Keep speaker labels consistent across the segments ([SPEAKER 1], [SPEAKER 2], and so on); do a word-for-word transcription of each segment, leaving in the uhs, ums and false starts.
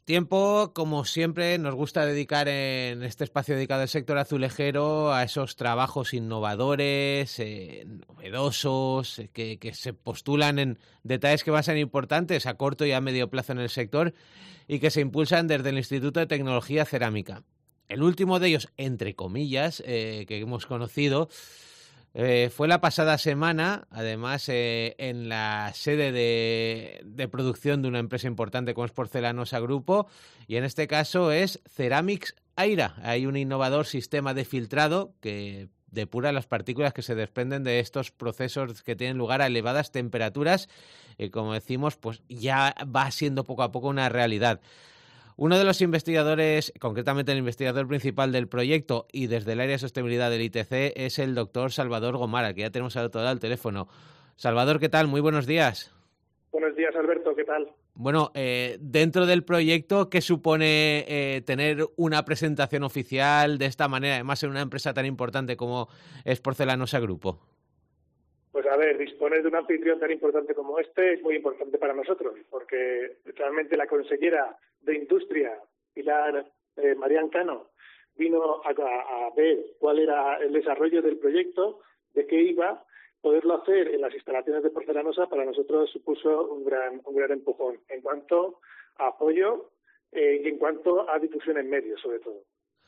[SPEAKER 1] Tiempo, como siempre, nos gusta dedicar en este espacio dedicado al sector azulejero a esos trabajos innovadores, eh, novedosos, eh, que, que se postulan en detalles que van a ser importantes a corto y a medio plazo en el sector y que se impulsan desde el Instituto de Tecnología Cerámica. El último de ellos, entre comillas, eh, que hemos conocido, Eh, fue la pasada semana, además, eh, en la sede de, de producción de una empresa importante como es Porcelanosa Grupo, y en este caso es Ceramics Aira. Hay un innovador sistema de filtrado que depura las partículas que se desprenden de estos procesos que tienen lugar a elevadas temperaturas, y como decimos, pues ya va siendo poco a poco una realidad. Uno de los investigadores, concretamente el investigador principal del proyecto y desde el área de sostenibilidad del I T C, es el doctor Salvador Gomara, que ya tenemos al otro lado del teléfono. Salvador, ¿qué tal? Muy buenos días.
[SPEAKER 2] Buenos días, Alberto, ¿qué tal?
[SPEAKER 1] Bueno, eh, dentro del proyecto, ¿qué supone eh, tener una presentación oficial de esta manera, además en una empresa tan importante como es Porcelanosa Grupo?
[SPEAKER 2] Pues a ver, disponer de un anfitrión tan importante como este es muy importante para nosotros, porque realmente la consejera de Industria, Pilar eh, Marián Cano, vino a, a, a ver cuál era el desarrollo del proyecto, de qué iba. Poderlo hacer en las instalaciones de Porcelanosa para nosotros supuso un gran, un gran empujón en cuanto a apoyo eh, y en cuanto a difusión en medios, sobre todo.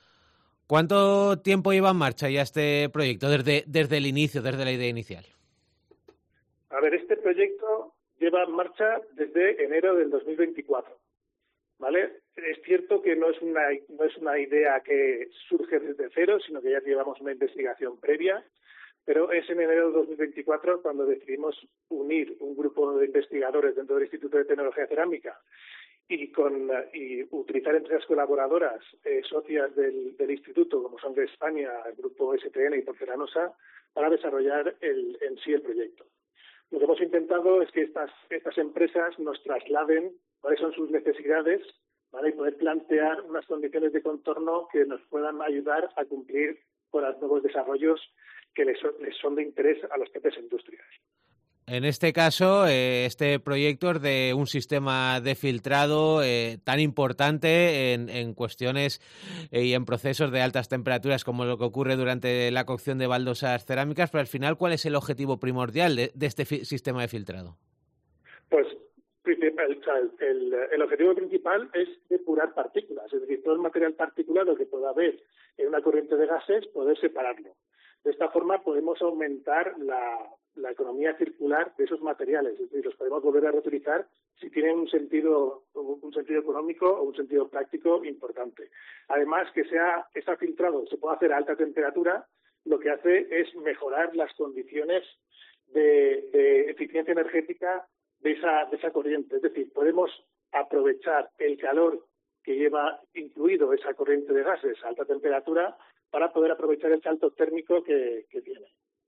[SPEAKER 1] ¿Cuánto tiempo lleva en marcha ya este proyecto, desde, desde el inicio, desde la idea inicial?
[SPEAKER 2] A ver, este proyecto lleva en marcha desde enero del dos mil veinticuatro, ¿vale? Es cierto que no es una no es una idea que surge desde cero, sino que ya llevamos una investigación previa, pero es en enero de dos mil veinticuatro cuando decidimos unir un grupo de investigadores dentro del Instituto de Tecnología Cerámica y con y utilizar empresas colaboradoras, eh, socias del, del instituto, como son de España, el grupo S T N y Porcelanosa, para desarrollar el, en sí el proyecto. Lo que hemos intentado es que estas, estas empresas nos trasladen cuáles son sus necesidades, ¿vale? Y poder plantear unas condiciones de contorno que nos puedan ayudar a cumplir con los nuevos desarrollos que les son, les son de interés a las propias industrias.
[SPEAKER 1] En este caso, eh, este proyecto es de un sistema de filtrado eh, tan importante en, en cuestiones eh, y en procesos de altas temperaturas como lo que ocurre durante la cocción de baldosas cerámicas, pero al final, ¿cuál es el objetivo primordial de, de este fi- sistema de filtrado?
[SPEAKER 2] Pues el, el, el objetivo principal es depurar partículas, es decir, todo el material particulado que pueda haber en una corriente de gases, poder separarlo. De esta forma podemos aumentar la, la economía circular de esos materiales, es decir, los podemos volver a reutilizar si tienen un sentido, un sentido económico o un sentido práctico importante. Además, que sea ese filtrado se pueda hacer a alta temperatura, lo que hace es mejorar las condiciones de, de eficiencia energética de esa, de esa corriente. Es decir, podemos aprovechar el calor que lleva incluido esa corriente de gases a alta temperatura para poder aprovechar el salto térmico que, que tiene.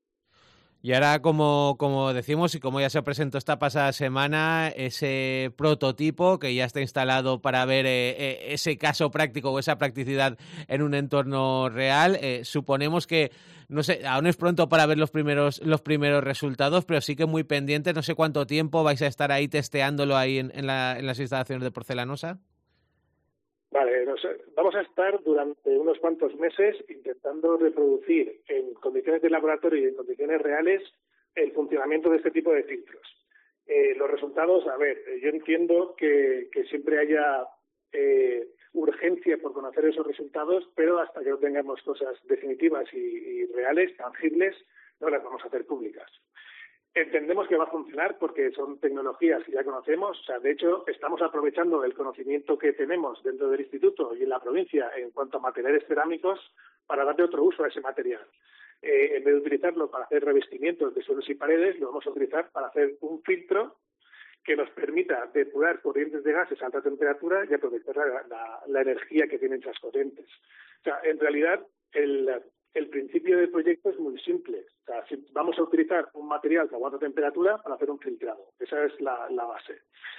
[SPEAKER 1] Y ahora, como, como decimos y como ya se presentó esta pasada semana, ese prototipo que ya está instalado para ver eh, eh, ese caso práctico o esa practicidad en un entorno real, eh, suponemos que, no sé, aún es pronto para ver los primeros los primeros resultados, pero sí que muy pendientes. No sé cuánto tiempo vais a estar ahí testeándolo ahí en, en, la, en las instalaciones de Porcelanosa.
[SPEAKER 2] Vale, nos, vamos a estar durante unos cuantos meses intentando reproducir en condiciones de laboratorio y en condiciones reales el funcionamiento de este tipo de filtros. Eh, los resultados, a ver, yo entiendo que, que siempre haya eh, urgencia por conocer esos resultados, pero hasta que no tengamos cosas definitivas y, y reales, tangibles, no las vamos a hacer públicas. Entendemos que va a funcionar porque son tecnologías que ya conocemos. O sea, de hecho, estamos aprovechando el conocimiento que tenemos dentro del instituto y en la provincia en cuanto a materiales cerámicos para darle otro uso a ese material. Eh, en vez de utilizarlo para hacer revestimientos de suelos y paredes, lo vamos a utilizar para hacer un filtro que nos permita depurar corrientes de gases a alta temperatura y aprovechar la, la, la energía que tienen esas corrientes. O sea, en realidad, el... El principio del proyecto es muy simple. O sea, si vamos a utilizar un material que aguanta temperatura para hacer un filtrado. Esa es la, la base.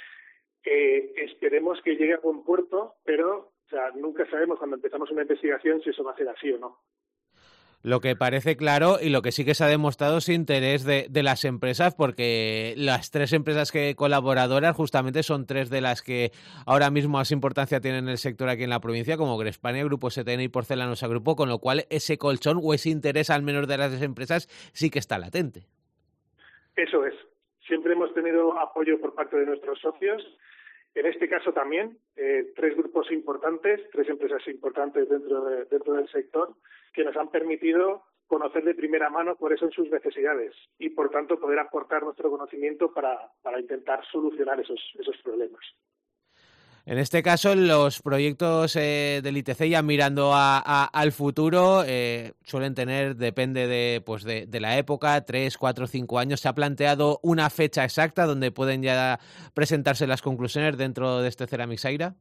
[SPEAKER 2] Eh, esperemos que llegue a buen puerto, pero o sea, nunca sabemos cuando empezamos una investigación si eso va a ser así o no.
[SPEAKER 1] Lo que parece claro y lo que sí que se ha demostrado es interés de, de las empresas, porque las tres empresas que colaboradoras justamente son tres de las que ahora mismo más importancia tienen en el sector aquí en la provincia, como Grespania, Grupo S T N y Porcelanosa Grupo, con lo cual ese colchón o ese interés al menos de las empresas sí que está latente.
[SPEAKER 2] Eso es. Siempre hemos tenido apoyo por parte de nuestros socios. En este caso también, eh, tres grupos importantes, tres empresas importantes dentro, de, dentro del sector, que nos han permitido conocer de primera mano cuáles son sus necesidades y, por tanto, poder aportar nuestro conocimiento para, para intentar solucionar esos, esos problemas.
[SPEAKER 1] En este caso, los proyectos eh, del I T C, ya mirando a, a, al futuro, eh, suelen tener, depende de, pues de, de la época, tres, cuatro, cinco años. ¿Se ha planteado una fecha exacta donde pueden ya presentarse las conclusiones dentro de este Ceramics Aira?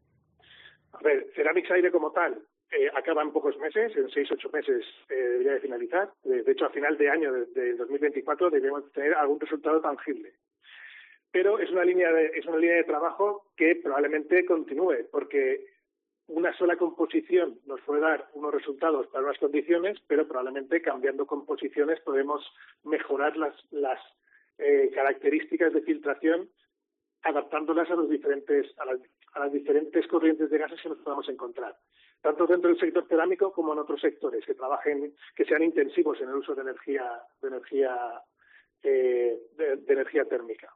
[SPEAKER 2] A ver, Ceramics Aira como tal eh, acaba en pocos meses, en seis, ocho meses eh, debería de finalizar. De, de hecho, a final de año de, de dos mil veinticuatro debemos tener algún resultado tangible. Pero es una línea de, es una línea de trabajo que probablemente continúe, porque una sola composición nos puede dar unos resultados para unas condiciones, pero probablemente cambiando composiciones podemos mejorar las, las eh, características de filtración, adaptándolas a los diferentes a las, a las diferentes corrientes de gases que nos podamos encontrar, tanto dentro del sector cerámico como en otros sectores que trabajen, que sean intensivos en el uso de energía, de energía, eh, de, de energía térmica.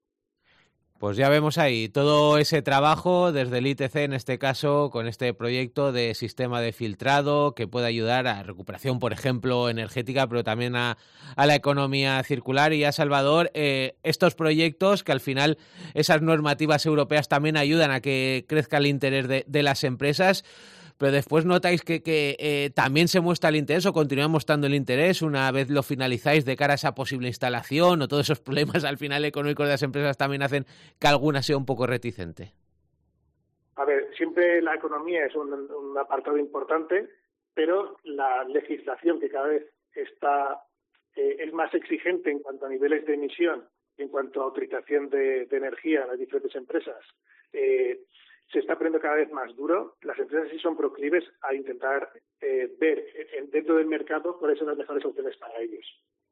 [SPEAKER 1] Pues ya vemos ahí todo ese trabajo desde el I T C, en este caso, con este proyecto de sistema de filtrado que puede ayudar a recuperación, por ejemplo, energética, pero también a, a la economía circular. Y a Salvador, eh, estos proyectos que al final esas normativas europeas también ayudan a que crezca el interés de, de las empresas, pero después notáis que, que eh, también se muestra el interés o continúa mostrando el interés una vez lo finalizáis de cara a esa posible instalación, o todos esos problemas al final económicos de las empresas también hacen que alguna sea un poco reticente.
[SPEAKER 2] A ver, siempre la economía es un, un apartado importante, pero la legislación que cada vez está eh, es más exigente en cuanto a niveles de emisión, en cuanto a autorización de, de energía en las diferentes empresas, eh, se está poniendo cada vez más duro. Las empresas sí son proclives a intentar eh, ver en, dentro del mercado cuáles son las mejores opciones para ellos.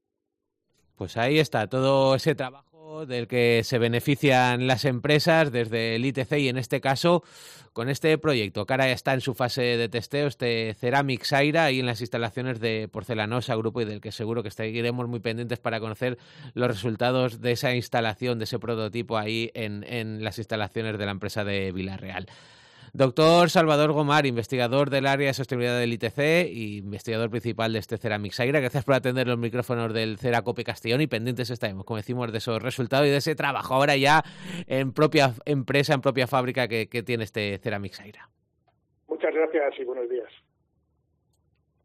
[SPEAKER 1] Pues ahí está todo ese trabajo del que se benefician las empresas desde el I T C y en este caso con este proyecto que ahora ya está en su fase de testeo, este Ceramics Aira, ahí en las instalaciones de Porcelanosa Grupo, y del que seguro que estaremos muy pendientes para conocer los resultados de esa instalación, de ese prototipo ahí en, en las instalaciones de la empresa de Vilarreal. Doctor Salvador Gomar, investigador del área de sostenibilidad del I T C y investigador principal de este Ceramics Aira, gracias por atender los micrófonos del Ceracope Castellón, y pendientes estaremos, como decimos, de esos resultados y de ese trabajo ahora ya en propia empresa, en propia fábrica que, que tiene este Ceramics Aira.
[SPEAKER 2] Muchas gracias y buenos días.